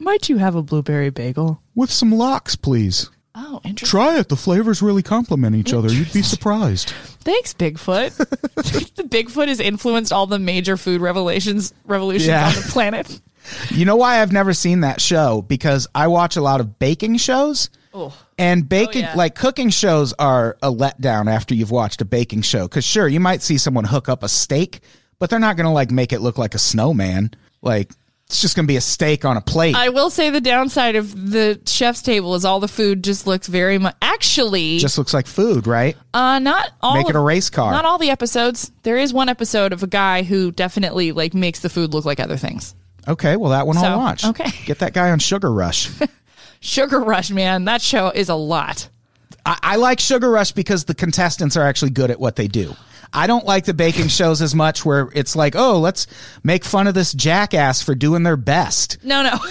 Might you have a blueberry bagel? With some lox, please. Oh, interesting. Try it. The flavors really complement each other. You'd be surprised. Thanks, Bigfoot. The Bigfoot has influenced all the major food revolutions on the planet. You know why I've never seen that show? Because I watch a lot of baking shows. Oh. And baking, like cooking shows are a letdown after you've watched a baking show. Because sure, you might see someone hook up a steak, but they're not going to like make it look like a snowman. Like, it's just going to be a steak on a plate. I will say the downside of the chef's table is all the food just looks very much... Actually... Just looks like food, right? Not all... Make it a race car. Not all the episodes. There is one episode of a guy who definitely like makes the food look like other things. Okay, well, that one I'll watch. Okay. Get that guy on Sugar Rush. Sugar Rush, man. That show is a lot. I like Sugar Rush because the contestants are actually good at what they do. I don't like the baking shows as much where it's like, oh, let's make fun of this jackass for doing their best. No. Like,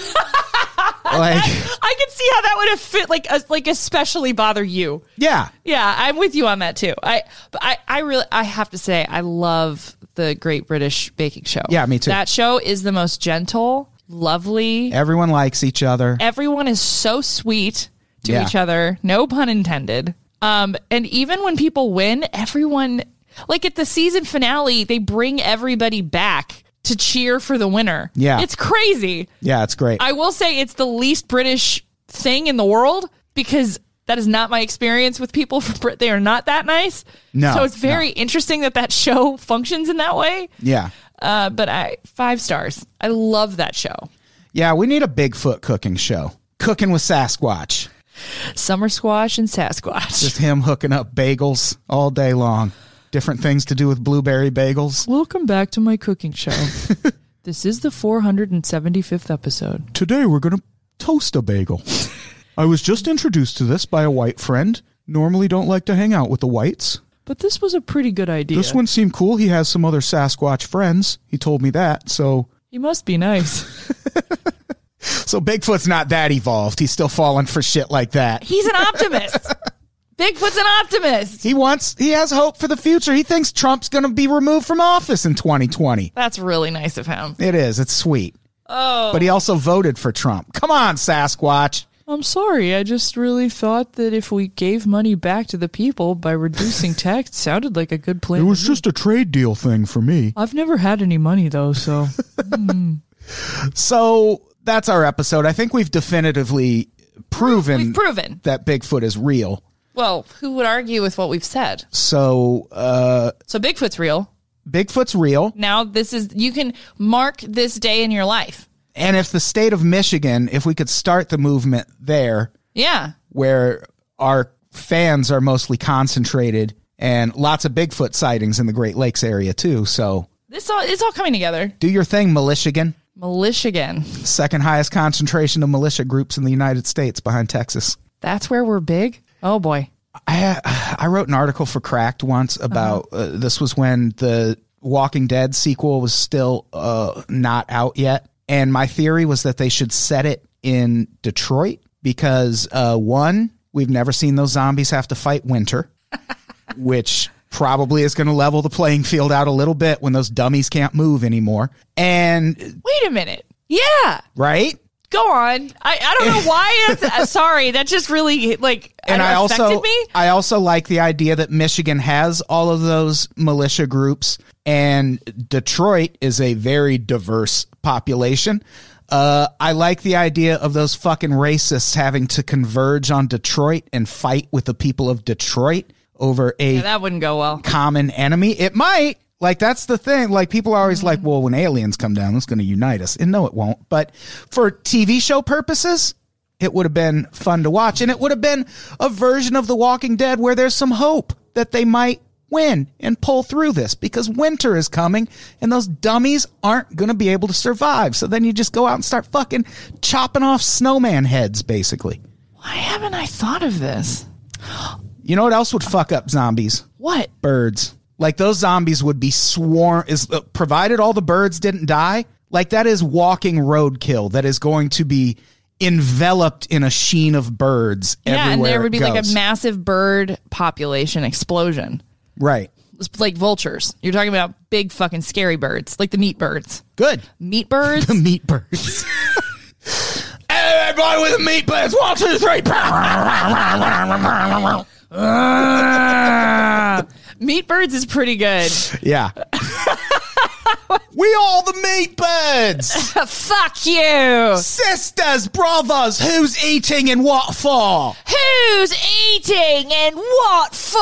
I can see how that would have fit, like especially bother you. Yeah. Yeah, I'm with you on that too. I have to say, I love the Great British Baking Show. Yeah, me too. That show is the most gentle, lovely. Everyone likes each other. Everyone is so sweet to each Yeah. other. No pun intended. And even when people win, everyone, like at the season finale, they bring everybody back to cheer for the winner. Yeah. It's crazy. Yeah, it's great. I will say it's the least British thing in the world because that is not my experience with people from Brit. They are not that nice. No, So it's very interesting that show functions in that way. Yeah. But 5 stars. I love that show. Yeah, we need a Bigfoot cooking show. Cooking with Sasquatch. Summer Squash and Sasquatch. Just him hooking up bagels all day long. Different things to do with blueberry bagels. Welcome back to my cooking show. This is the 475th episode. Today we're going to toast a bagel. I was just introduced to this by a white friend. Normally don't like to hang out with the whites. But this was a pretty good idea. This one seemed cool. He has some other Sasquatch friends. He told me that, so... He must be nice. So Bigfoot's not that evolved. He's still falling for shit like that. He's an optimist. Bigfoot's an optimist. He has hope for the future. He thinks Trump's going to be removed from office in 2020. That's really nice of him. It is. It's sweet. Oh. But he also voted for Trump. Come on, Sasquatch. I'm sorry. I just really thought that if we gave money back to the people by reducing tax, it sounded like a good plan. It was just a trade deal thing for me. I've never had any money, though, so... So that's our episode. I think we've definitively proven that Bigfoot is real. Well, who would argue with what we've said? So Bigfoot's real. Bigfoot's real. Now, you can mark this day in your life. And if the state of Michigan, if we could start the movement there, Yeah. where our fans are mostly concentrated, and lots of Bigfoot sightings in the Great Lakes area too. So It's all coming together. do your thing, Militiagan. Militiagan. Second highest concentration of militia groups in the United States behind Texas. That's where we're big? Oh, boy. I wrote an article for Cracked once about this was when the Walking Dead sequel was still not out yet. And my theory was that they should set it in Detroit because, one, we've never seen those zombies have to fight winter, which probably is going to level the playing field out a little bit when those dummies can't move anymore. And Wait a minute. Yeah. right? Go on. I don't know why. Sorry. That just really, affected me. I also like the idea that Michigan has all of those militia groups, and Detroit is a very diverse population. I like the idea of those fucking racists having to converge on Detroit and fight with the people of Detroit over a That wouldn't go well. common enemy. It might. Like, that's the thing. Like, people are always like, well, when aliens come down, it's going to unite us. And no, it won't. But for TV show purposes, it would have been fun to watch. And it would have been a version of The Walking Dead where there's some hope that they might win and pull through this, because winter is coming and those dummies aren't going to be able to survive. So then you just go out and start fucking chopping off snowman heads, basically. Why haven't I thought of this? You know what else would fuck up zombies? What? Birds. Like, those zombies would be provided all the birds didn't die. Like, that is walking roadkill that is going to be enveloped in a sheen of birds everywhere. Yeah, and there would be like a goes. massive bird population explosion. Right. It's like vultures. You're talking about big fucking scary birds, like the meat birds. Good. Meat birds? The meat birds. boy with the meat beds. 1, 2, 3. Meat Birds is pretty good. Yeah. We all the meat birds. Fuck you. Sisters, brothers, who's eating and what for? Who's eating and what for?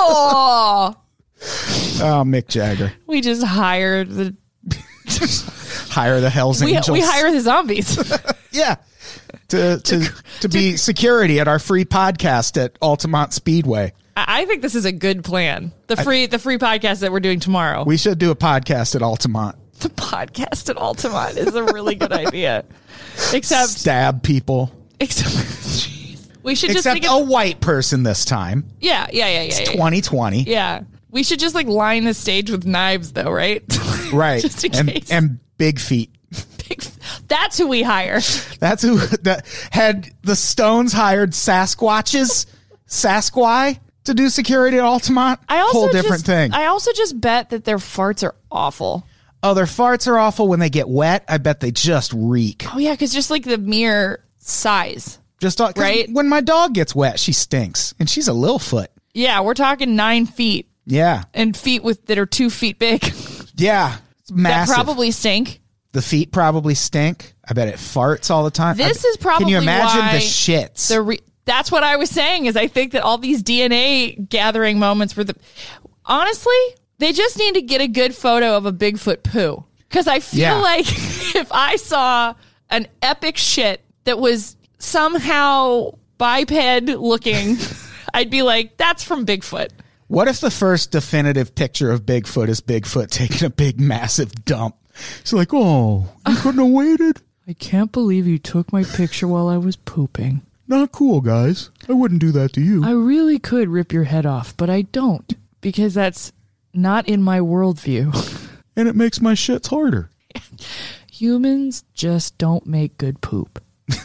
Oh, Mick Jagger. We just hired the Hire the Hells Angels. we hire the zombies. Yeah. To be security at our free podcast at Altamont Speedway. I think this is a good plan. The free podcast that we're doing tomorrow. We should do a podcast at Altamont. The podcast at Altamont is a really good idea. Except Stab people. we should just Except think a white person this time. Yeah. 2020. Yeah. We should just like line the stage with knives though, right? Right. Just in case. And big feet. That's who we hire. That's who had the Stones hired Sasquatch to do security at Altamont. Whole different thing. I also just bet that their farts are awful. Oh, their farts are awful when they get wet. I bet they just reek. Oh yeah, because just like the mere size. Just right. When my dog gets wet, she stinks, and she's a Littlefoot. Yeah, we're talking 9 feet. Yeah, and feet that are 2 feet big. Yeah, it's massive. That probably stink. The feet probably stink. I bet it farts all the time. This is probably Can you imagine why the shits? That's what I was saying. Is I think that all these DNA gathering moments were honestly, they just need to get a good photo of a Bigfoot poo. Because I feel like if I saw an epic shit that was somehow biped looking, I'd be like, that's from Bigfoot. What if the first definitive picture of Bigfoot is Bigfoot taking a big, massive dump? It's like, oh, you couldn't have waited? I can't believe you took my picture while I was pooping. Not cool, guys. I wouldn't do that to you. I really could rip your head off, but I don't. Because that's not in my worldview. And it makes my shits harder. Humans just don't make good poop.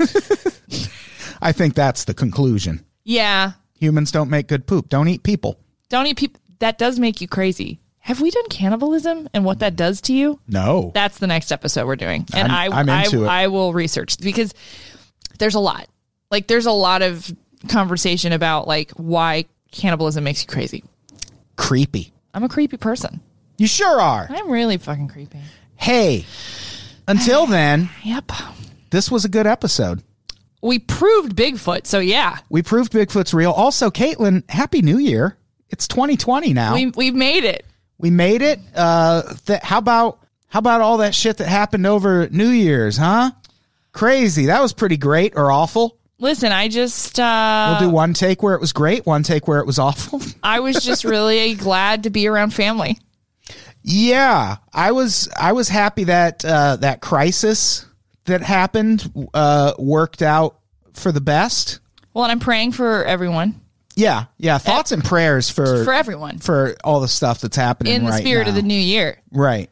I think that's the conclusion. Yeah. Humans don't make good poop. Don't eat people. Don't eat people. That does make you crazy. Have we done cannibalism and what that does to you? No. That's the next episode we're doing. And I'm into it. I will research because there's a lot. Like there's a lot of conversation about like why cannibalism makes you crazy. Creepy. I'm a creepy person. You sure are. I'm really fucking creepy. Hey, until then, Yep. This was a good episode. We proved Bigfoot, so yeah. We proved Bigfoot's real. Also, Caitlin, Happy New Year. It's 2020 now. We've made it. We made it. How about all that shit that happened over New Year's, huh? Crazy. That was pretty great or awful. Listen, I just we'll do one take where it was great, one take where it was awful. I was just really glad to be around family. Yeah, I was happy that that crisis that happened worked out for the best. Well, and I'm praying for everyone. Yeah. Thoughts and prayers for everyone, for all the stuff that's happening in the right spirit now. of the new year. Right.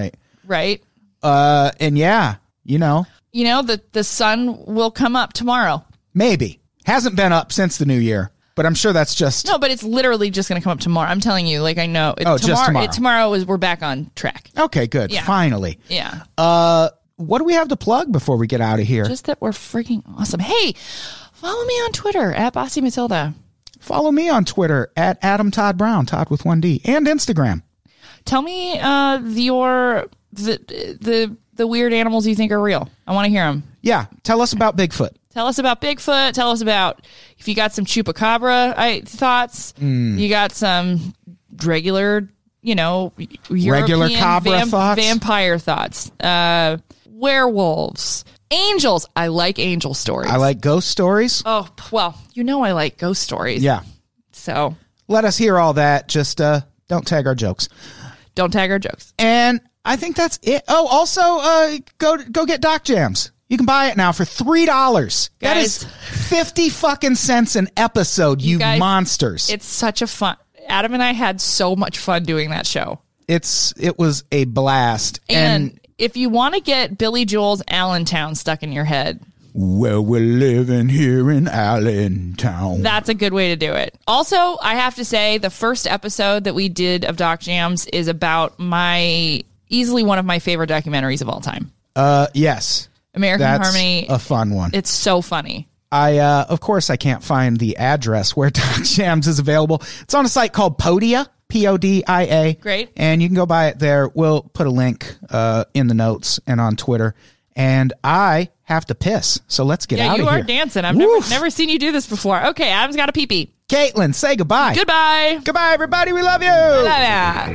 And yeah, the sun will come up tomorrow. Maybe hasn't been up since the new year, but I'm sure that's just no. But it's literally just going to come up tomorrow. I'm telling you, like I know. Just tomorrow. Tomorrow we're back on track. Okay, good. Yeah. Finally. Yeah. What do we have to plug before we get out of here? Just that we're freaking awesome. Hey, follow me on Twitter at Bossy Matilda. Follow me on Twitter at Adam Todd Brown, Todd with 1D, and Instagram. Tell me the weird animals you think are real. I want to hear them. Yeah, tell us about Bigfoot. Tell us about Bigfoot. Tell us about if you got some chupacabra thoughts. You got some regular, regular cabra thoughts, vampire thoughts, werewolves, angels. I like angel stories. I like ghost stories. Oh, well, I like ghost stories. Yeah. So let us hear all that. Just don't tag our jokes. Don't tag our jokes. And I think that's it. Oh, also, go get Doc Jams. You can buy it now for $3. That is 50 fucking cents an episode, you guys, monsters. It's such a fun. Adam and I had so much fun doing that show. It was a blast. And if you want to get Billy Joel's Allentown stuck in your head. Well, we're living here in Allentown. That's a good way to do it. Also, I have to say, the first episode that we did of Doc Jams is about easily one of my favorite documentaries of all time. Yes. American That's Harmony. a fun one. It's so funny. Of course, I can't find the address where Dog Jams is available. It's on a site called Podia, Podia. Great. And you can go buy it there. We'll put a link in the notes and on Twitter. And I have to piss, so let's get out of Yeah, here. you are dancing. I've never seen you do this before. Okay, Adam's got a pee-pee. Caitlin, say goodbye. Goodbye. Goodbye, everybody. We love you. Love ya.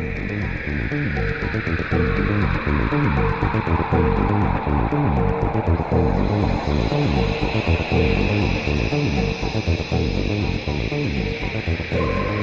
Thank you.